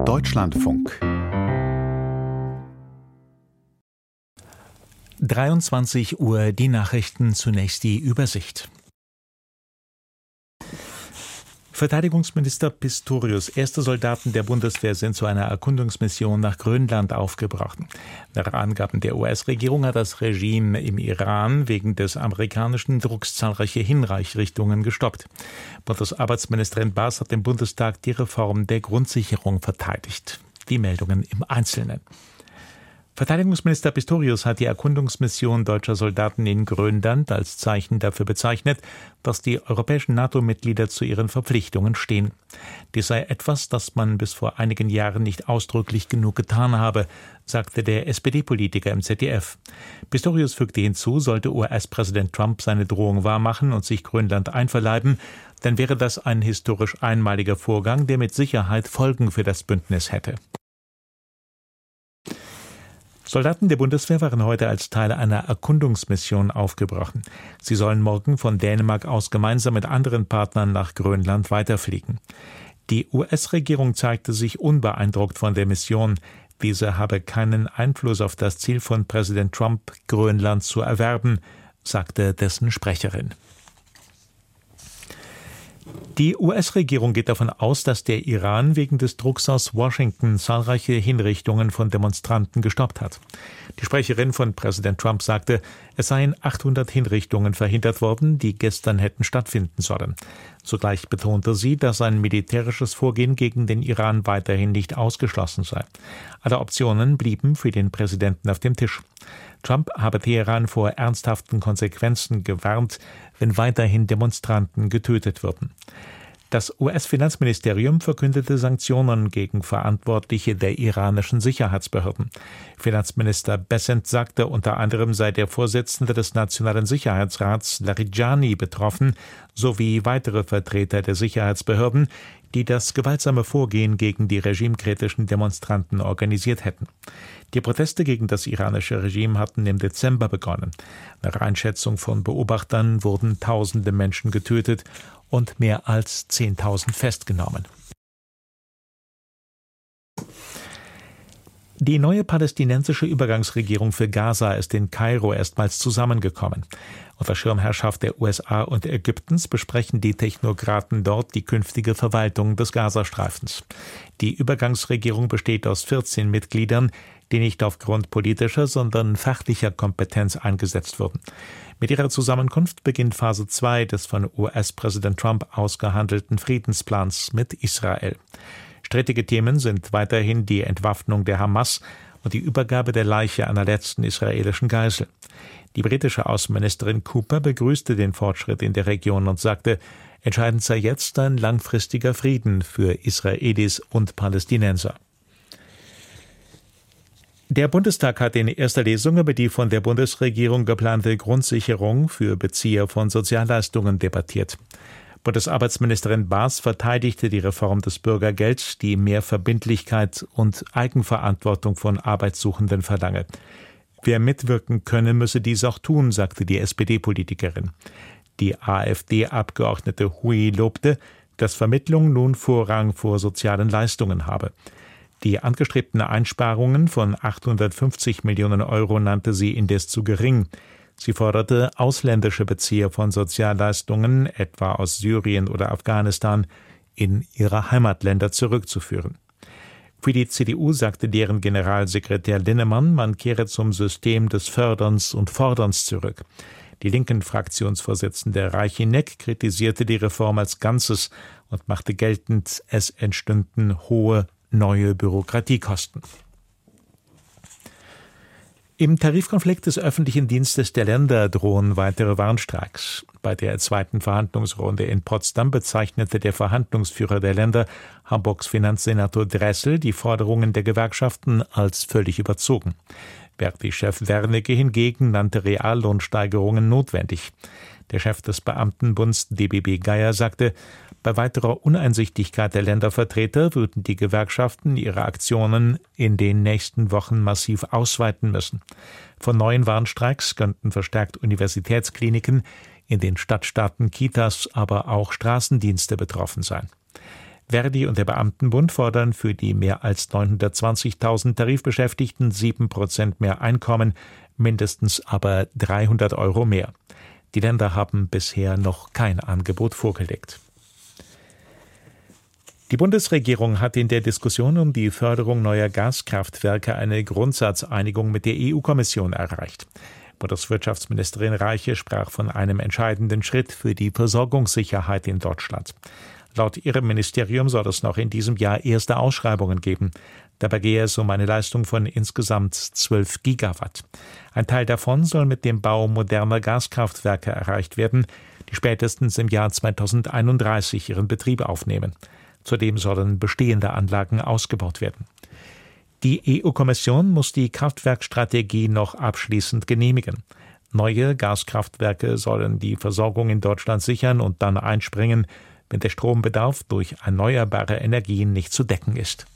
Deutschlandfunk 23 Uhr, die Nachrichten, zunächst die Übersicht. Verteidigungsminister Pistorius: Erste Soldaten der Bundeswehr sind zu einer Erkundungsmission nach Grönland aufgebrochen. Nach Angaben der US-Regierung hat das Regime im Iran wegen des amerikanischen Drucks zahlreiche Hinreichrichtungen gestoppt. Bundesarbeitsministerin Baas hat im Bundestag die Reform der Grundsicherung verteidigt. Die Meldungen im Einzelnen. Verteidigungsminister Pistorius hat die Erkundungsmission deutscher Soldaten in Grönland als Zeichen dafür bezeichnet, dass die europäischen NATO-Mitglieder zu ihren Verpflichtungen stehen. Dies sei etwas, das man bis vor einigen Jahren nicht ausdrücklich genug getan habe, sagte der SPD-Politiker im ZDF. Pistorius fügte hinzu, sollte US-Präsident Trump seine Drohung wahrmachen und sich Grönland einverleiben, dann wäre das ein historisch einmaliger Vorgang, der mit Sicherheit Folgen für das Bündnis hätte. Soldaten der Bundeswehr waren heute als Teil einer Erkundungsmission aufgebrochen. Sie sollen morgen von Dänemark aus gemeinsam mit anderen Partnern nach Grönland weiterfliegen. Die US-Regierung zeigte sich unbeeindruckt von der Mission. Diese habe keinen Einfluss auf das Ziel von Präsident Trump, Grönland zu erwerben, sagte dessen Sprecherin. Die US-Regierung geht davon aus, dass der Iran wegen des Drucks aus Washington zahlreiche Hinrichtungen von Demonstranten gestoppt hat. Die Sprecherin von Präsident Trump sagte, es seien 800 Hinrichtungen verhindert worden, die gestern hätten stattfinden sollen. Zugleich betonte sie, dass ein militärisches Vorgehen gegen den Iran weiterhin nicht ausgeschlossen sei. Alle Optionen blieben für den Präsidenten auf dem Tisch. Trump habe Teheran vor ernsthaften Konsequenzen gewarnt, wenn weiterhin Demonstranten getötet würden. Das US-Finanzministerium verkündete Sanktionen gegen Verantwortliche der iranischen Sicherheitsbehörden. Finanzminister Bessent sagte, unter anderem sei der Vorsitzende des Nationalen Sicherheitsrats Larijani betroffen, sowie weitere Vertreter der Sicherheitsbehörden, die das gewaltsame Vorgehen gegen die regimekritischen Demonstranten organisiert hätten. Die Proteste gegen das iranische Regime hatten im Dezember begonnen. Nach Einschätzung von Beobachtern wurden Tausende Menschen getötet und mehr als 10.000 festgenommen. Die neue palästinensische Übergangsregierung für Gaza ist in Kairo erstmals zusammengekommen. Unter Schirmherrschaft der USA und Ägyptens besprechen die Technokraten dort die künftige Verwaltung des Gazastreifens. Die Übergangsregierung besteht aus 14 Mitgliedern, die nicht aufgrund politischer, sondern fachlicher Kompetenz eingesetzt wurden. Mit ihrer Zusammenkunft beginnt Phase 2 des von US-Präsident Trump ausgehandelten Friedensplans mit Israel. Strittige Themen sind weiterhin die Entwaffnung der Hamas und die Übergabe der Leiche einer letzten israelischen Geisel. Die britische Außenministerin Cooper begrüßte den Fortschritt in der Region und sagte, entscheidend sei jetzt ein langfristiger Frieden für Israelis und Palästinenser. Der Bundestag hat in erster Lesung über die von der Bundesregierung geplante Grundsicherung für Bezieher von Sozialleistungen debattiert. Bundesarbeitsministerin Baas verteidigte die Reform des Bürgergelds, die mehr Verbindlichkeit und Eigenverantwortung von Arbeitssuchenden verlange. Wer mitwirken könne, müsse dies auch tun, sagte die SPD-Politikerin. Die AfD-Abgeordnete Hui lobte, dass Vermittlung nun Vorrang vor sozialen Leistungen habe. Die angestrebten Einsparungen von 850 Millionen Euro nannte sie indes zu gering. Sie forderte, ausländische Bezieher von Sozialleistungen, etwa aus Syrien oder Afghanistan, in ihre Heimatländer zurückzuführen. Für die CDU sagte deren Generalsekretär Linnemann, man kehre zum System des Förderns und Forderns zurück. Die linken Fraktionsvorsitzende Reicheneck kritisierte die Reform als Ganzes und machte geltend, es entstünden hohe neue Bürokratiekosten. Im Tarifkonflikt des öffentlichen Dienstes der Länder drohen weitere Warnstreiks. Bei der zweiten Verhandlungsrunde in Potsdam bezeichnete der Verhandlungsführer der Länder, Hamburgs Finanzsenator Dressel, die Forderungen der Gewerkschaften als völlig überzogen. Verdi-Chef Wernicke hingegen nannte Reallohnsteigerungen notwendig. Der Chef des Beamtenbunds DBB Geier sagte, bei weiterer Uneinsichtigkeit der Ländervertreter würden die Gewerkschaften ihre Aktionen in den nächsten Wochen massiv ausweiten müssen. Von neuen Warnstreiks könnten verstärkt Universitätskliniken, in den Stadtstaaten Kitas, aber auch Straßendienste betroffen sein. Verdi und der Beamtenbund fordern für die mehr als 920.000 Tarifbeschäftigten 7% mehr Einkommen, mindestens aber 300 € mehr. Die Länder haben bisher noch kein Angebot vorgelegt. Die Bundesregierung hat in der Diskussion um die Förderung neuer Gaskraftwerke eine Grundsatzeinigung mit der EU-Kommission erreicht. Bundeswirtschaftsministerin Reiche sprach von einem entscheidenden Schritt für die Versorgungssicherheit in Deutschland. Laut ihrem Ministerium soll es noch in diesem Jahr erste Ausschreibungen geben. Dabei gehe es um eine Leistung von insgesamt 12 Gigawatt. Ein Teil davon soll mit dem Bau moderner Gaskraftwerke erreicht werden, die spätestens im Jahr 2031 ihren Betrieb aufnehmen. Zudem sollen bestehende Anlagen ausgebaut werden. Die EU-Kommission muss die Kraftwerkstrategie noch abschließend genehmigen. Neue Gaskraftwerke sollen die Versorgung in Deutschland sichern und dann einspringen, wenn der Strombedarf durch erneuerbare Energien nicht zu decken ist.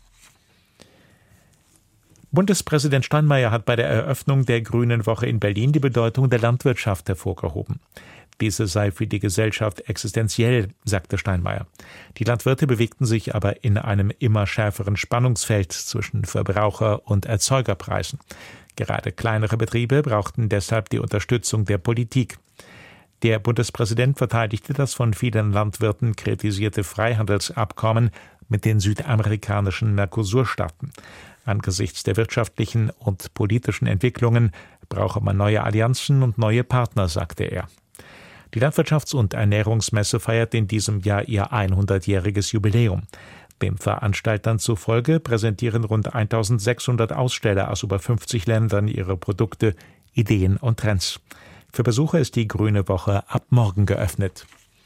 Bundespräsident Steinmeier hat bei der Eröffnung der Grünen Woche in Berlin die Bedeutung der Landwirtschaft hervorgehoben. Diese sei für die Gesellschaft existenziell, sagte Steinmeier. Die Landwirte bewegten sich aber in einem immer schärferen Spannungsfeld zwischen Verbraucher- und Erzeugerpreisen. Gerade kleinere Betriebe brauchten deshalb die Unterstützung der Politik. Der Bundespräsident verteidigte das von vielen Landwirten kritisierte Freihandelsabkommen mit den südamerikanischen Mercosur-Staaten. Angesichts der wirtschaftlichen und politischen Entwicklungen brauche man neue Allianzen und neue Partner, sagte er. Die Landwirtschafts- und Ernährungsmesse feiert in diesem Jahr ihr 100-jähriges Jubiläum. Den Veranstaltern zufolge präsentieren rund 1600 Aussteller aus über 50 Ländern ihre Produkte, Ideen und Trends. Für Besucher ist die Grüne Woche ab morgen geöffnet.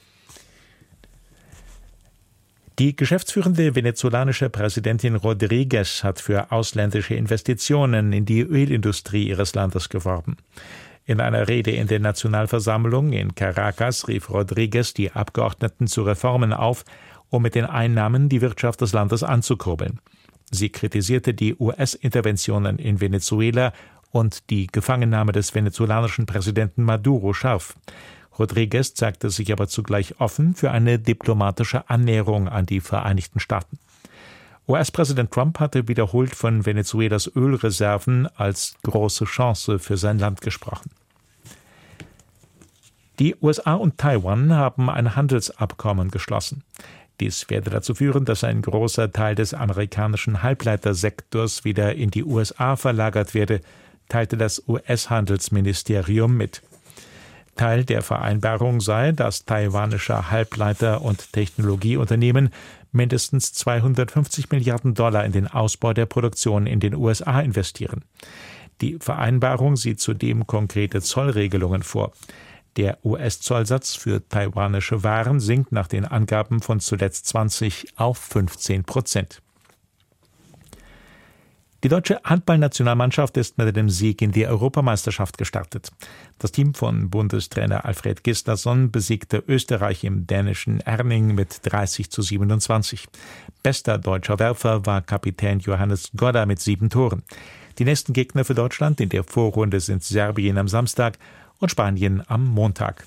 Die geschäftsführende venezolanische Präsidentin Rodríguez hat für ausländische Investitionen in die Ölindustrie ihres Landes geworben. In einer Rede in der Nationalversammlung in Caracas rief Rodríguez die Abgeordneten zu Reformen auf, um mit den Einnahmen die Wirtschaft des Landes anzukurbeln. Sie kritisierte die US-Interventionen in Venezuela und die Gefangennahme des venezolanischen Präsidenten Maduro scharf. Rodríguez zeigte sich aber zugleich offen für eine diplomatische Annäherung an die Vereinigten Staaten. US-Präsident Trump hatte wiederholt von Venezuelas Ölreserven als große Chance für sein Land gesprochen. Die USA und Taiwan haben ein Handelsabkommen geschlossen. Dies werde dazu führen, dass ein großer Teil des amerikanischen Halbleitersektors wieder in die USA verlagert werde, teilte das US-Handelsministerium mit. Teil der Vereinbarung sei, dass taiwanische Halbleiter- und Technologieunternehmen mindestens $250 Milliarden in den Ausbau der Produktion in den USA investieren. Die Vereinbarung sieht zudem konkrete Zollregelungen vor. Der US-Zollsatz für taiwanische Waren sinkt nach den Angaben von zuletzt 20 auf 15%. Die deutsche Handballnationalmannschaft ist mit dem Sieg in die Europameisterschaft gestartet. Das Team von Bundestrainer Alfred Gislason besiegte Österreich im dänischen Erning mit 30:27. Bester deutscher Werfer war Kapitän Johannes Godda mit 7 Toren. Die nächsten Gegner für Deutschland in der Vorrunde sind Serbien am Samstag und Spanien am Montag.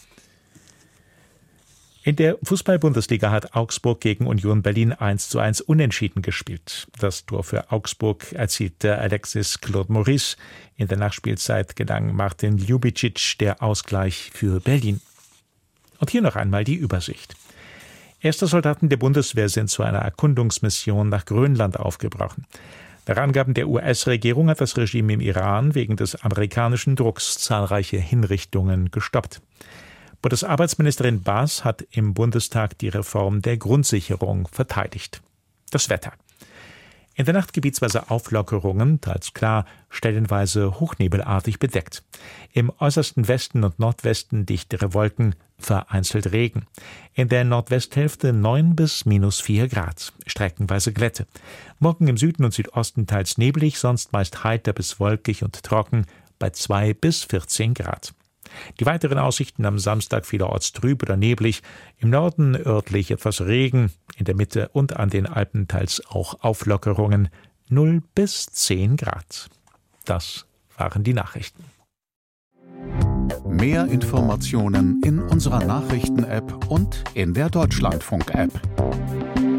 In der Fußball-Bundesliga hat Augsburg gegen Union Berlin 1:1 unentschieden gespielt. Das Tor für Augsburg erzielte Alexis Claude Maurice. In der Nachspielzeit gelang Martin Ljubicic der Ausgleich für Berlin. Und hier noch einmal die Übersicht. Erste Soldaten der Bundeswehr sind zu einer Erkundungsmission nach Grönland aufgebrochen. Nach Angaben der US-Regierung hat das Regime im Iran wegen des amerikanischen Drucks zahlreiche Hinrichtungen gestoppt. Bundesarbeitsministerin Baas hat im Bundestag die Reform der Grundsicherung verteidigt. Das Wetter. In der Nacht gebietsweise Auflockerungen, teils klar, stellenweise hochnebelartig bedeckt. Im äußersten Westen und Nordwesten dichtere Wolken, vereinzelt Regen. In der Nordwesthälfte 9 bis -4 Grad, streckenweise Glätte. Morgen im Süden und Südosten teils neblig, sonst meist heiter bis wolkig und trocken bei 2 bis 14 Grad. Die weiteren Aussichten am Samstag vielerorts trüb oder neblig, im Norden örtlich etwas Regen, in der Mitte und an den Alpen teils auch Auflockerungen 0 bis 10 Grad. Das waren die Nachrichten. Mehr Informationen in unserer Nachrichten-App und in der Deutschlandfunk-App.